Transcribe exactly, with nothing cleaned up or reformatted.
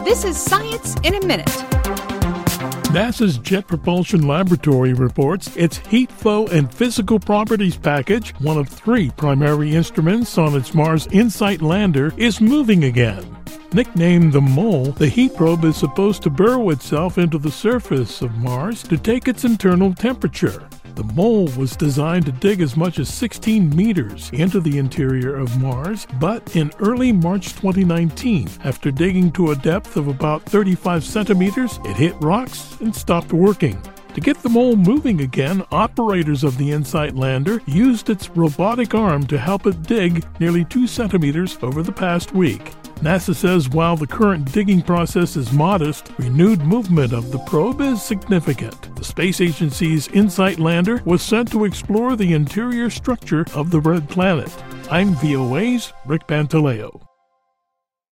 This is Science in a Minute. NASA's Jet Propulsion Laboratory reports its Heat Flow and Physical Properties package, one of three primary instruments on its Mars InSight lander, is moving again. Nicknamed the Mole, the heat probe is supposed to burrow itself into the surface of Mars to take its internal temperature. The Mole was designed to dig as much as sixteen meters into the interior of Mars, but in early March twenty nineteen, after digging to a depth of about thirty-five centimeters, it hit rocks and stopped working. To get the Mole moving again, operators of the InSight lander used its robotic arm to help it dig nearly two centimeters over the past week. NASA says while the current digging process is modest, renewed movement of the probe is significant. The space agency's InSight lander was sent to explore the interior structure of the red planet. I'm V O A's Rick Pantaleo.